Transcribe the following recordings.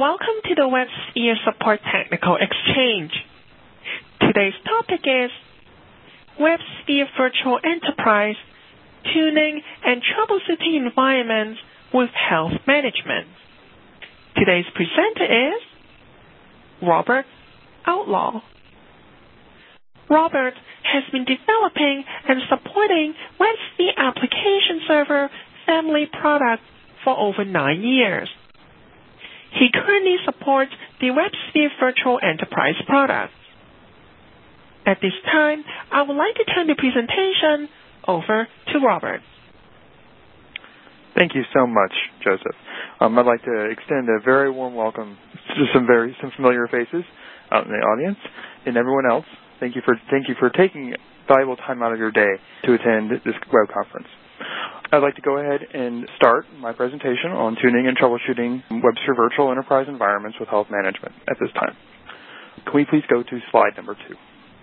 Welcome to the WebSphere Support Technical Exchange. Today's topic is WebSphere Virtual Enterprise Tuning and Troubleshooting Environments with Health Management. Today's presenter is Robert Outlaw. Robert has been developing and supporting WebSphere Application Server family products for over 9 years. He currently supports the WebSphere Virtual Enterprise products. At this time, I would like to turn the presentation over to Robert. Thank you so much, Joseph. I'd like to extend a very warm welcome to some familiar faces out in the audience, and everyone else. Thank you for taking valuable time out of your day to attend this web conference. I'd like to go ahead and start my presentation on tuning and troubleshooting WebSphere Virtual Enterprise environments with health management at this time. Can we please go to slide number 2?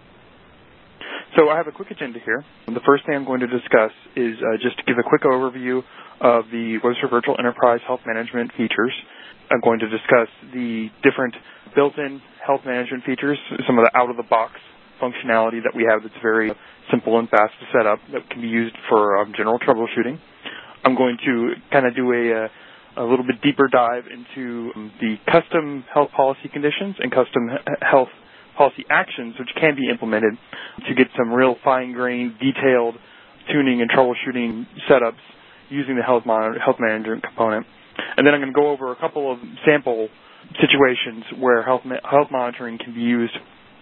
So I have a quick agenda here. The first thing I'm going to discuss is just to give a quick overview of the WebSphere Virtual Enterprise health management features. I'm going to discuss the different built-in health management features, some of the out-of-the-box functionality that we have that's very simple and fast to set up that can be used for general troubleshooting. I'm going to kind of do a little bit deeper dive into the custom health policy conditions and custom health policy actions which can be implemented to get some real fine-grained, detailed tuning and troubleshooting setups using the health management component. And then I'm going to go over a couple of sample situations where health monitoring can be used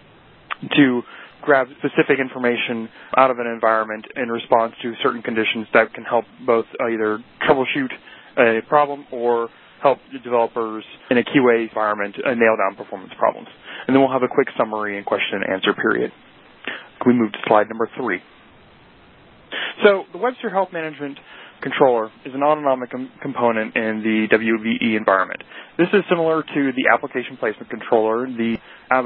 to grab specific information out of an environment in response to certain conditions that can help both either troubleshoot a problem or help the developers in a QA environment nail down performance problems. And then we'll have a quick summary and question and answer period. Can we move to slide number 3? So the WebSphere Health Management Controller is an autonomic component in the WVE environment. This is similar to the Application Placement Controller, the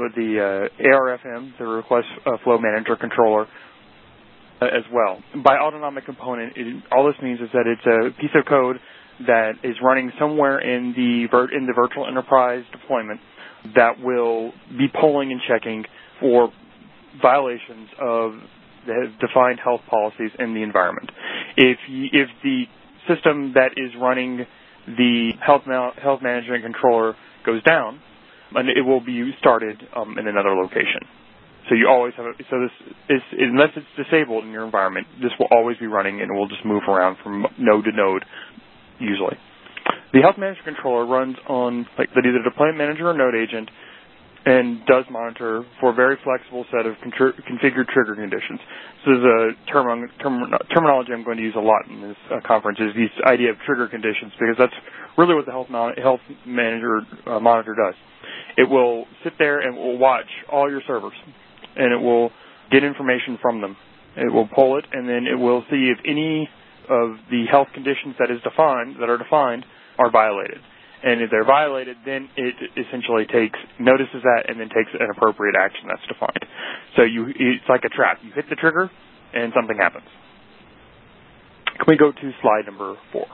ARFM, the Request Flow Manager Controller, as well. By autonomic component, all this means is that it's a piece of code that is running somewhere in the virtual enterprise deployment that will be polling and checking for violations of the defined health policies in the environment. If the system that is running the health management controller goes down, and it will be started in another location. So you always have unless it's disabled in your environment, this will always be running and it will just move around from node to node usually. The health management controller runs on either deployment manager or node agent and does monitor for a very flexible set of configured trigger conditions. This is a terminology I'm going to use a lot in this conference, is this idea of trigger conditions, because that's really what the health manager monitor does. It will sit there and will watch all your servers, and it will get information from them. It will pull it, and then it will see if any of the health conditions that are defined are violated. And if they're violated, then it essentially notices that and then takes an appropriate action that's defined. So it's like a trap. You hit the trigger and something happens. Can we go to slide number 4?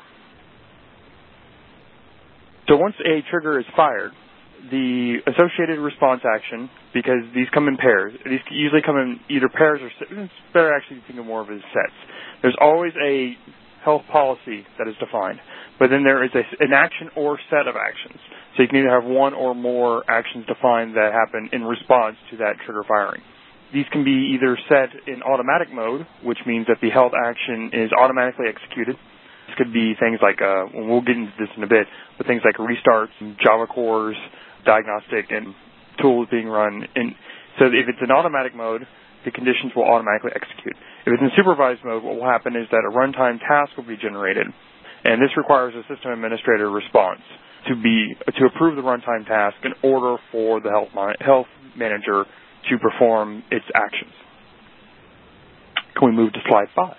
So once a trigger is fired, the associated response action, because these come in pairs, these usually come in either pairs or it's better actually to think of more of as sets. There's always a health policy that is defined, but then there is an action or set of actions. So you can either have one or more actions defined that happen in response to that trigger firing. These can be either set in automatic mode, which means that the health action is automatically executed. This could be things like, we'll get into this in a bit, but things like restarts, Java cores, diagnostic, and tools being run. And so if it's in automatic mode, the conditions will automatically execute. If it's in supervised mode, what will happen is that a runtime task will be generated, and this requires a system administrator response to approve the runtime task in order for the health manager to perform its actions. Can we move to slide 5?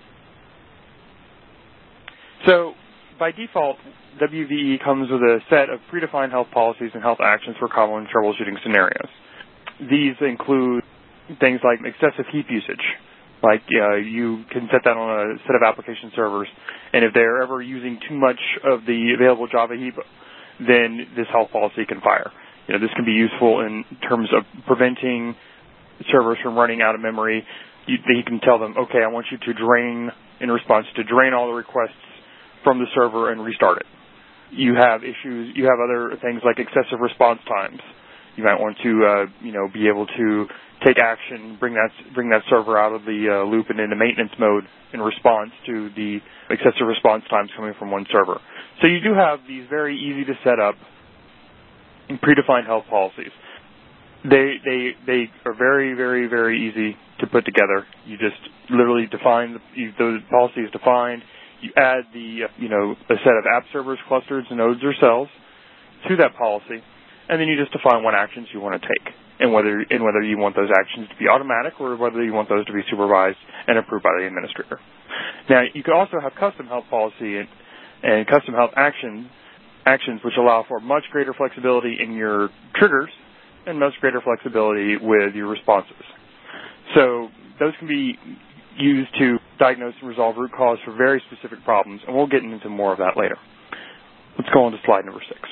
So by default, WVE comes with a set of predefined health policies and health actions for common troubleshooting scenarios. These include things like excessive heap usage. You can set that on a set of application servers, and if they're ever using too much of the available Java heap, then this health policy can fire. This can be useful in terms of preventing servers from running out of memory. You can tell them, okay, I want you to drain all the requests from the server and restart it. You have issues. You have other things like excessive response times. You might want to, be able to take action, bring that server out of the loop and into maintenance mode in response to the excessive response times coming from one server. So you do have these very easy to set up and predefined health policies. They are very, very, very easy to put together. You just literally define the policy is defined. You add a set of app servers, clusters, nodes, or cells to that policy, and then you just define what actions you want to take, and whether you want those actions to be automatic or whether you want those to be supervised and approved by the administrator. Now, you can also have custom health policy and custom health actions which allow for much greater flexibility in your triggers and much greater flexibility with your responses. So those can be used to diagnose and resolve root cause for very specific problems, and we'll get into more of that later. Let's go on to slide number 6.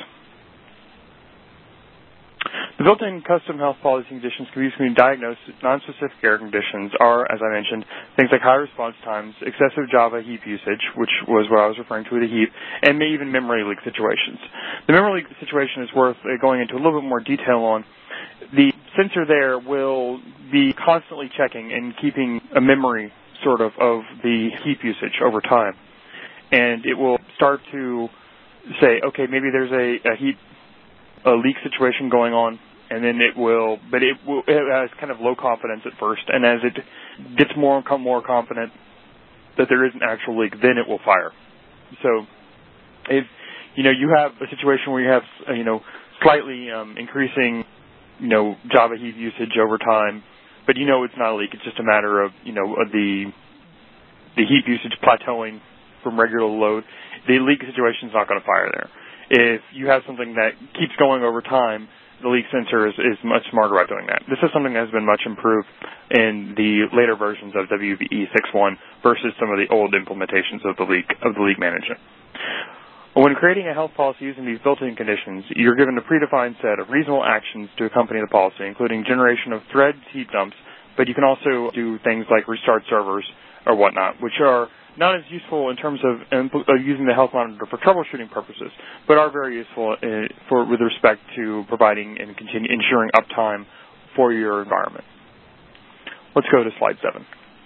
The built-in custom health policy conditions can be used to diagnose non-specific error conditions are, as I mentioned, things like high response times, excessive Java heap usage, which was what I was referring to with a heap, and even memory leak situations. The memory leak situation is worth going into a little bit more detail on. The sensor there will be constantly checking and keeping a memory sort of the heap usage over time. And it will start to say, okay, maybe there's a leak situation going on, and then it has kind of low confidence at first, and as it gets more confident that there is an actual leak, then it will fire. So if you have a situation where you have slightly increasing Java heap usage over time, but it's not a leak, it's just a matter of the heap usage plateauing from regular load, the leak situation is not going to fire there. If you have something that keeps going over time, the leak sensor is much smarter about doing that. This is something that has been much improved in the later versions of WVE 6.1 versus some of the old implementations of the leak management. When creating a health policy using these built-in conditions, you're given a predefined set of reasonable actions to accompany the policy, including generation of threads, heap dumps, but you can also do things like restart servers or whatnot, which are not as useful in terms of using the health monitor for troubleshooting purposes, but are very useful with respect to providing and ensuring uptime for your environment. Let's go to slide 7.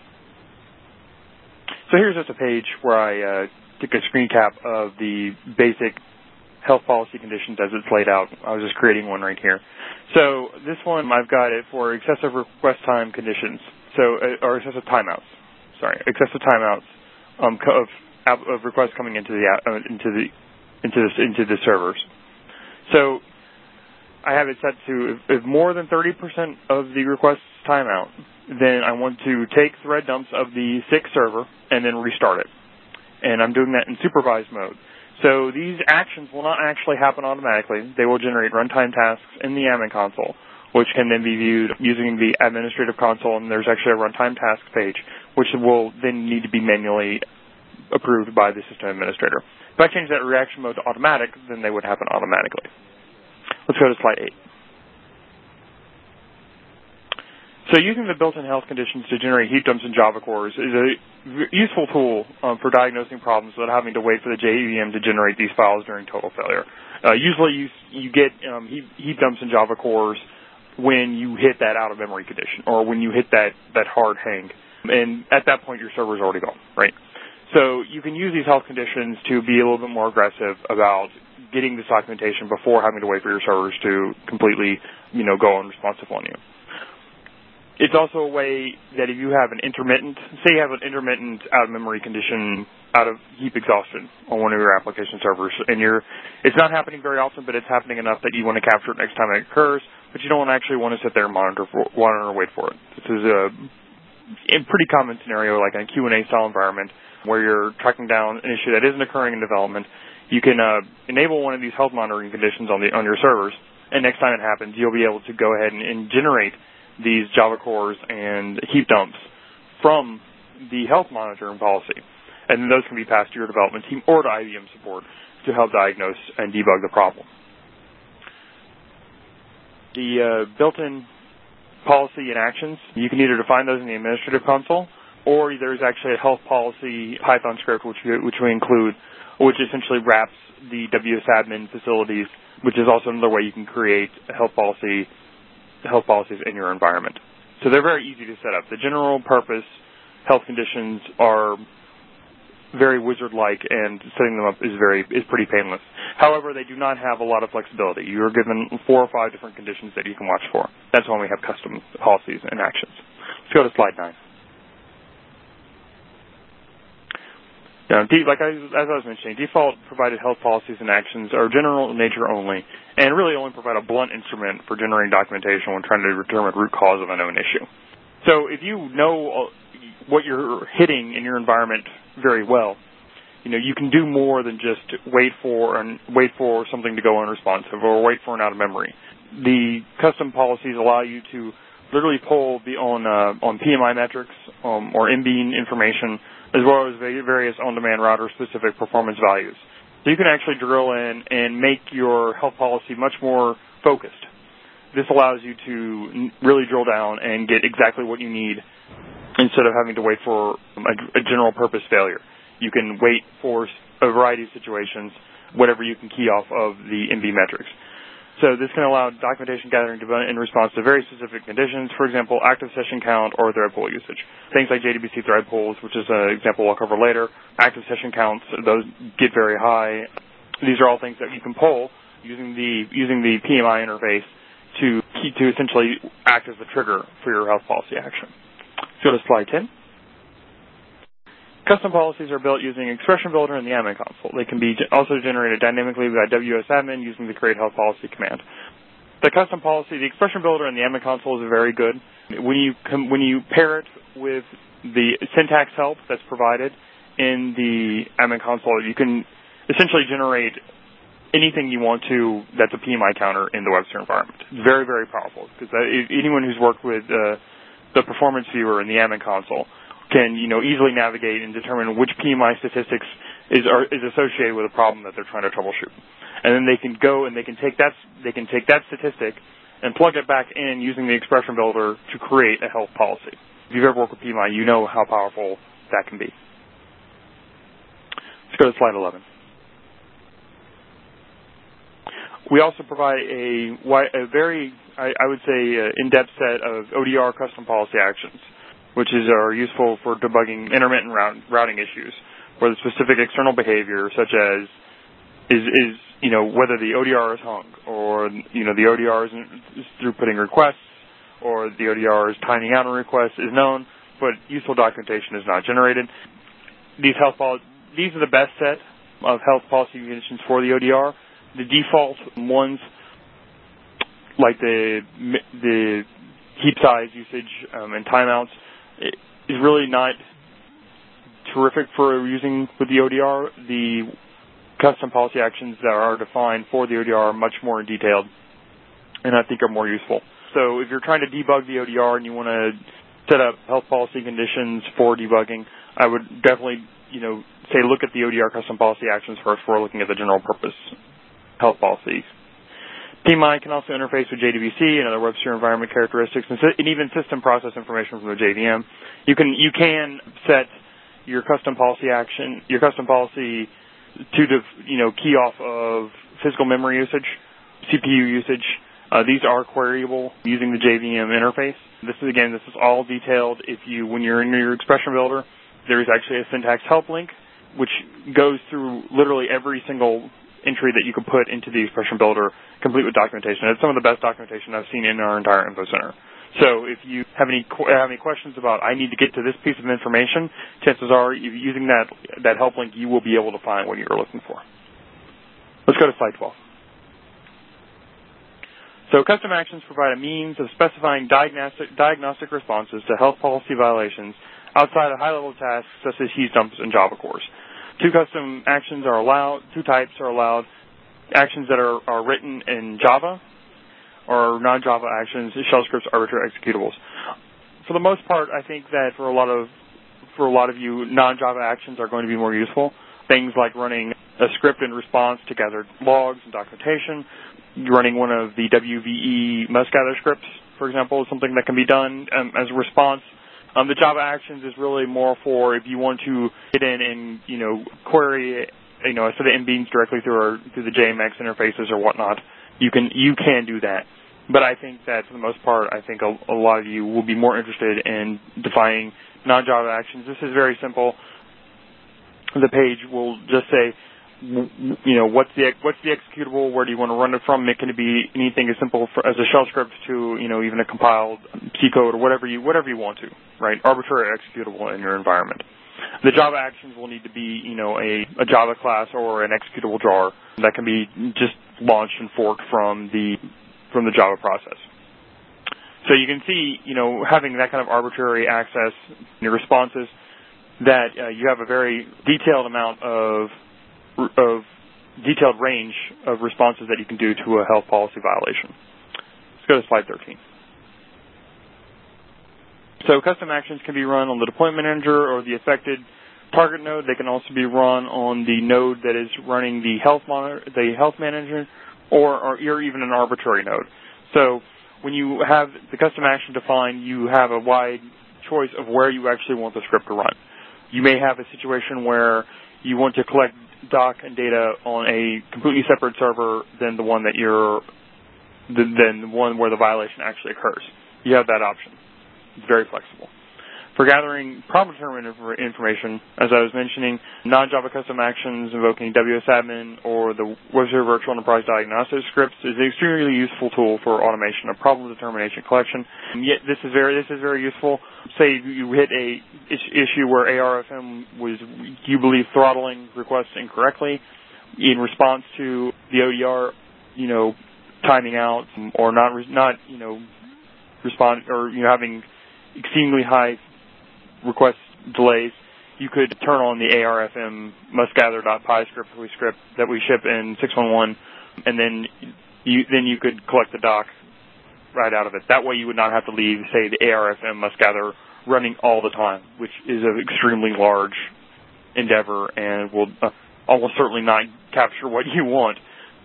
So here's just a page where I took a screen cap of the basic health policy conditions as it's laid out. I was just creating one right here. So this one, I've got it for excessive request time conditions, or excessive timeouts. Excessive timeouts of requests coming into the servers. So I have it set to if more than 30% of the requests timeout, then I want to take thread dumps of the sick server and then restart it. And I'm doing that in supervised mode. So these actions will not actually happen automatically. They will generate runtime tasks in the admin console, which can then be viewed using the administrative console, and there's actually a runtime task page, which will then need to be manually approved by the system administrator. If I change that reaction mode to automatic, then they would happen automatically. Let's go to slide 8. So using the built-in health conditions to generate heap dumps and Java cores is a useful tool for diagnosing problems without having to wait for the JVM to generate these files during total failure. Usually you get heap dumps and Java cores when you hit that out-of-memory condition or when you hit that hard hang. And at that point, your server's already gone, right? So you can use these health conditions to be a little bit more aggressive about getting this documentation before having to wait for your servers to completely, go unresponsive on you. It's also a way that if you have say you have an intermittent out-of-memory condition, out-of-heap exhaustion on one of your application servers, and it's not happening very often, but it's happening enough that you want to capture it next time it occurs, but you don't actually want to sit there and monitor or wait for it. This is a pretty common scenario, like in a Q&A style environment, where you're tracking down an issue that isn't occurring in development. You can enable one of these health monitoring conditions on your servers, and next time it happens, you'll be able to go ahead and generate these Java cores and heap dumps from the health monitoring policy. And then those can be passed to your development team or to IBM support to help diagnose and debug the problem. the built-in policy and actions. You can either define those in the administrative console, or there's actually a health policy Python script which we include, which essentially wraps the WSAdmin facilities, which is also another way you can create health policies in your environment. So they're very easy to set up. The general purpose health conditions are very wizard-like, and setting them up is pretty painless. However, they do not have a lot of flexibility. You are given 4 or 5 different conditions that you can watch for. That's when we have custom policies and actions. Let's go to slide 9. Now, as I was mentioning, default provided health policies and actions are general in nature only, and really only provide a blunt instrument for generating documentation when trying to determine root cause of a known issue. So if you know what you're hitting in your environment very well, you can do more than just wait for something to go unresponsive or wait for an out of memory. The custom policies allow you to literally pull on PMI metrics or MBean information, as well as various on-demand router-specific performance values. So you can actually drill in and make your health policy much more focused. This allows you to really drill down and get exactly what you need instead of having to wait for a general-purpose failure. You can wait for a variety of situations, whatever you can key off of the MB metrics. So this can allow documentation gathering in response to very specific conditions, for example, active session count or thread pool usage. Things like JDBC thread pools, which is an example I'll cover later. Active session counts, those get very high. These are all things that you can pull using the PMI interface to essentially act as the trigger for your health policy action. Let's go to slide 10. Custom policies are built using Expression Builder and the admin console. They can be also generated dynamically by WSAdmin using the create health policy command. The custom policy, the Expression Builder and the admin console is very good. When you pair it with the syntax help that's provided in the admin console, you can essentially generate anything you want to that's a PMI counter in the Webster environment. It's very, very powerful because anyone who's worked with the performance viewer in the admin console can easily navigate and determine which PMI statistics is associated with a problem that they're trying to troubleshoot, and then they can go and they can take that statistic and plug it back in using the Expression Builder to create a health policy. If you've ever worked with PMI, you know how powerful that can be. Let's go to slide 11. We also provide a very, I would say, in-depth set of ODR custom policy actions, which are useful for debugging intermittent routing issues, where the specific external behavior, such as whether the ODR is hung, or the ODR is throughputing requests, or the ODR is timing out a request is known, but useful documentation is not generated. These are the best set of health policy conditions for the ODR. The default ones, like the heap size usage and timeouts, is really not terrific for using with the ODR. The custom policy actions that are defined for the ODR are much more detailed and I think are more useful. So if you're trying to debug the ODR and you want to set up health policy conditions for debugging, I would definitely say look at the ODR custom policy actions first before looking at the general purpose health policies. PMI can also interface with JDBC and other WebSphere environment characteristics, and even system process information from the JVM. You can set your custom policy to key off of physical memory usage, CPU usage. These are queryable using the JVM interface. This is all detailed. When you're in your Expression Builder, there is actually a syntax help link, which goes through literally every single entry that you can put into the Expression Builder, complete with documentation. It's some of the best documentation I've seen in our entire Info Center. So if you have any questions about, I need to get to this piece of information, chances are, using that help link, you will be able to find what you're looking for. Let's go to slide 12. So custom actions provide a means of specifying diagnostic responses to health policy violations outside of high-level tasks such as heat dumps and Java cores. Two custom actions are allowed. Two types are allowed. Actions that are written in Java, or non-Java actions, shell scripts, arbitrary executables. For the most part, I think that for a lot of you, non-Java actions are going to be more useful. Things like running a script in response to gather logs and documentation. running one of the WVE must-gather scripts, for example, is something that can be done as a response. The Java Actions is really more for if you want to get in and, query, a set of mbeans directly through the JMX interfaces or whatnot. You can do that. But I think that for the most part, I think a lot of you will be more interested in defining non-Java actions. This is very simple. The page will just say, what's the executable? Where do you want to run it from? It can be anything as simple as a shell script to even a compiled C code or whatever you want to, right? Arbitrary executable in your environment. The Java actions will need to be a Java class or an executable jar that can be just launched and forked from the Java process. So you can see having that kind of arbitrary access in your responses, that you have a very detailed amount of detailed range of responses that you can do to a health policy violation. Let's go to slide 13. So custom actions can be run on the deployment manager or the affected target node. They can also be run on the node that is running the health manager, or even an arbitrary node. So when you have the custom action defined, you have a wide choice of where you actually want the script to run. You may have a situation where you want to collect doc and data on a completely separate server than the one where the violation actually occurs. You have that option. It's very flexible. For gathering problem-determinant information, as I was mentioning, non-Java custom actions invoking WSAdmin or the WebServer Virtual Enterprise Diagnostic scripts is an extremely useful tool for automation of problem determination collection. And yet, this is very useful. Say you hit a issue where ARFM was, you believe, throttling requests incorrectly in response to the ODR, timing out or not respond, or having extremely high request delays. You could turn on the ARFM mustgather.py script that we ship in 611, and then you could collect the doc right out of it. That way you would not have to leave, say, the ARFM mustgather running all the time, which is an extremely large endeavor and will almost certainly not capture what you want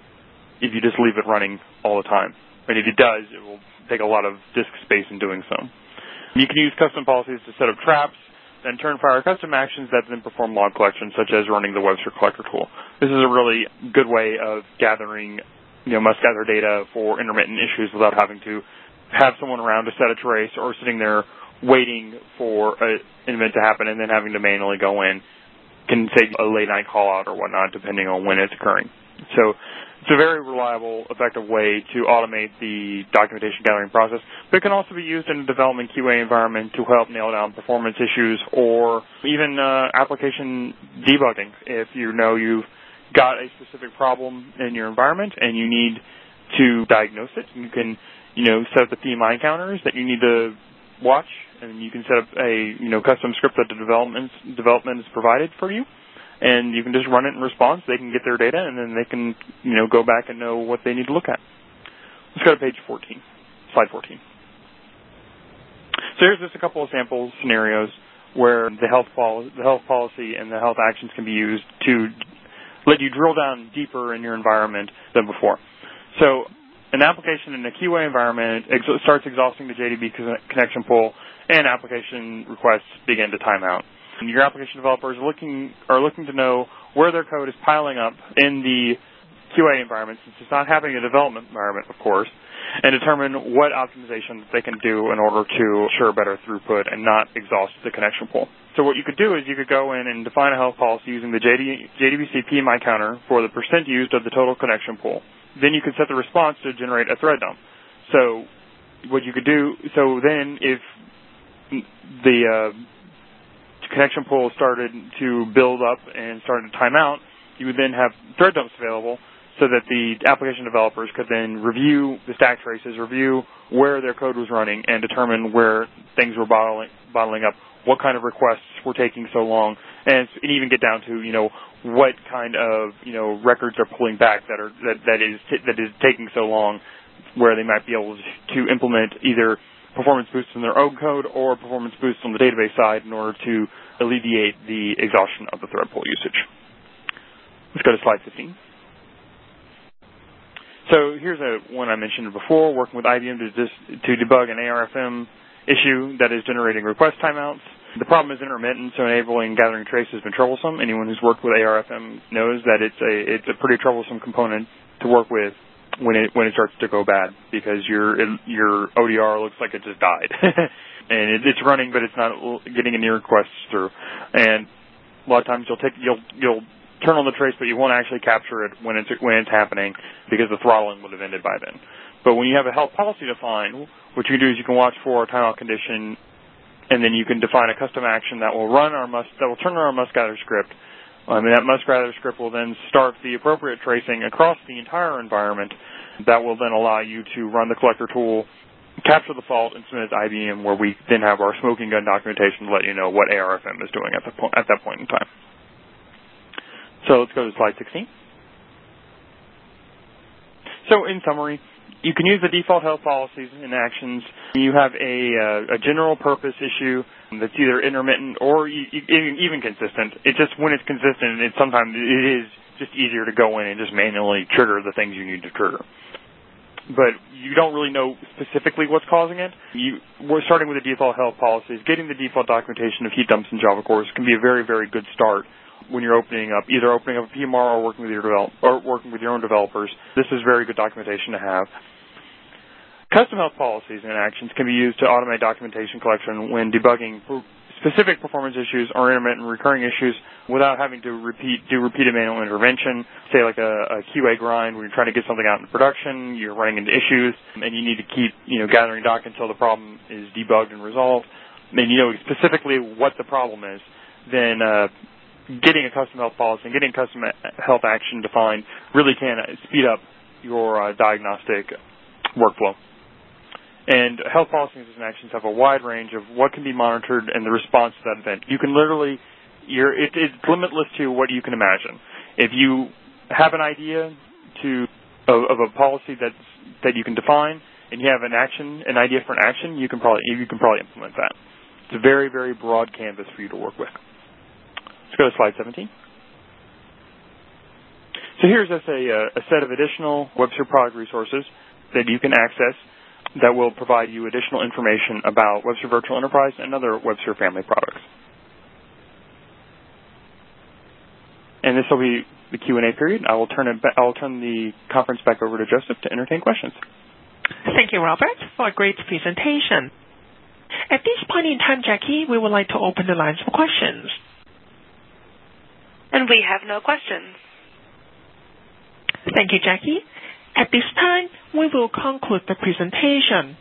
if you just leave it running all the time. And if it does, it will take a lot of disk space in doing so. You can use custom policies to set up traps, then turn fire custom actions that then perform log collection, such as running the Webster Collector tool. This is a really good way of gathering, must-gather data for intermittent issues without having to have someone around to set a trace or sitting there waiting for an event to happen and then having to manually go in. Can save a late-night call-out or whatnot, depending on when it's occurring. So it's a very reliable, effective way to automate the documentation gathering process, but it can also be used in a development QA environment to help nail down performance issues or even application debugging. If you've got a specific problem in your environment and you need to diagnose it, you can set up the PMI counters that you need to watch, and you can set up a custom script that the development is provided for you. And you can just run it in response. They can get their data, and then they can, go back and know what they need to look at. Let's go to page 14, slide 14. So here's just a couple of sample scenarios where the health policy and the health actions can be used to let you drill down deeper in your environment than before. So an application in a QA environment starts exhausting the JDB connection pool, and application requests begin to time out. Your application developers are looking to know where their code is piling up in the QA environment, since it's not happening in a development environment, of course, and determine what optimizations they can do in order to ensure better throughput and not exhaust the connection pool. So what you could do is you could go in and define a health policy using the JDBC PMI counter for the percent used of the total connection pool. Then you could set the response to generate a thread dump. So what you could do, so then if the connection pool started to build up and started to time out, you would then have thread dumps available so that the application developers could then review the stack traces, review where their code was running, and determine where things were bottling up, what kind of requests were taking so long, and even get down to what kind of records are pulling back that is taking so long, where they might be able to implement either performance boosts in their own code or performance boosts on the database side in order to alleviate the exhaustion of the thread pool usage. Let's go to slide 15. So here's one I mentioned before, working with IBM to debug an ARFM issue that is generating request timeouts. The problem is intermittent, so enabling gathering trace has been troublesome. Anyone who's worked with ARFM knows that it's a pretty troublesome component to work with when it starts to go bad, because your ODR looks like it just died. And it's running, but it's not getting any requests through. And a lot of times you'll turn on the trace, but you won't actually capture it when it's happening, because the throttling would have ended by then. But when you have a health policy defined, what you can do is you can watch for a timeout condition, and then you can define a custom action that will turn on our mustgather script. And that mustgather script will then start the appropriate tracing across the entire environment. That will then allow you to run the collector tool, capture the fault, and submit it to IBM, where we then have our smoking gun documentation to let you know what ARFM is doing at that point in time. So let's go to slide 16. So in summary, you can use the default health policies and actions. You have a general purpose issue that's either intermittent or even consistent. It's just when it's consistent, sometimes it is just easier to go in and just manually trigger the things you need to trigger. But you don't really know specifically what's causing it. We're starting with the default health policies. Getting the default documentation of heat dumps and Java cores can be a very, very good start when you're either opening up a PMR or working with your own developers. This is very good documentation to have. Custom health policies and actions can be used to automate documentation collection when debugging specific performance issues or intermittent recurring issues without having to do repeated manual intervention. Say like a QA grind where you're trying to get something out in production, you're running into issues, and you need to keep gathering doc until the problem is debugged and resolved, and you know specifically what the problem is. Then getting a custom health policy and getting custom health action defined really can speed up your diagnostic workflow. And health policies and actions have a wide range of what can be monitored and the response to that event. You can literally, it's limitless to what you can imagine. If you have an idea of a policy that you can define, and you have an idea for an action, you can probably implement that. It's a very, very broad canvas for you to work with. Let's go to slide 17. So here's just a set of additional WebSphere product resources that you can access that will provide you additional information about WebSphere Virtual Enterprise and other WebSphere family products. And this will be the Q&A period. I will turn the conference back over to Joseph to entertain questions. Thank you, Robert, for a great presentation. At this point in time, Jackie, we would like to open the lines for questions. And we have no questions. Thank you, Jackie. At this time, we will conclude the presentation.